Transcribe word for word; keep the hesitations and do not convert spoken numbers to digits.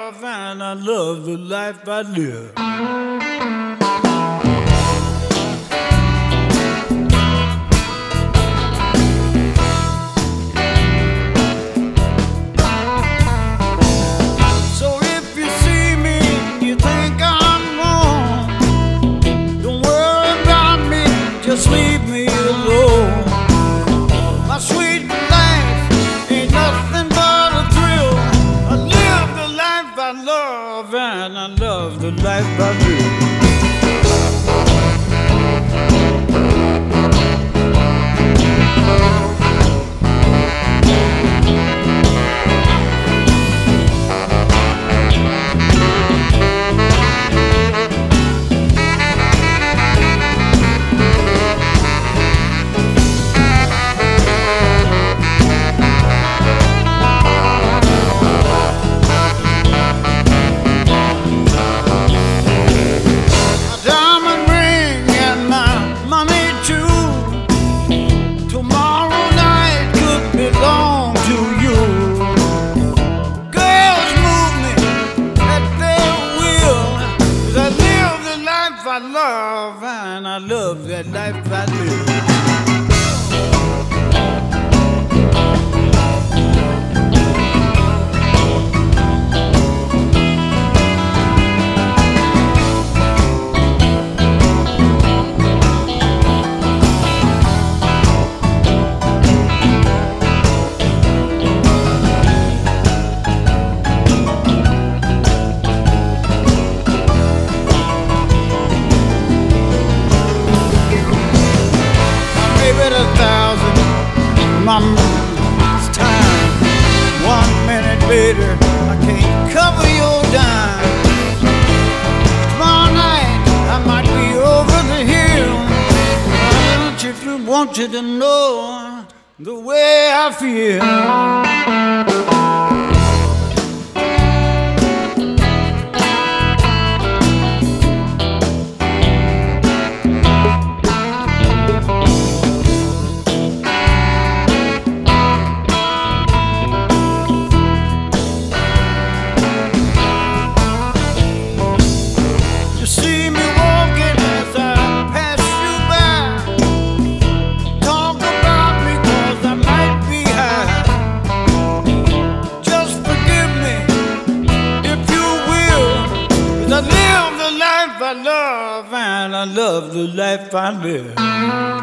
love, and I love the life I live. So if you see me and you think I'm wrong, don't worry about me, just leave me alone. My sweet life ain't nothing but a thrill. I live the life I love, and I love the life I live. I love, and I love that life I live. A thousand moments time. One minute later, I can't cover your dime. Tomorrow night, I might be over the hill. I just want you to know the way I feel. I love, and I love the life I live.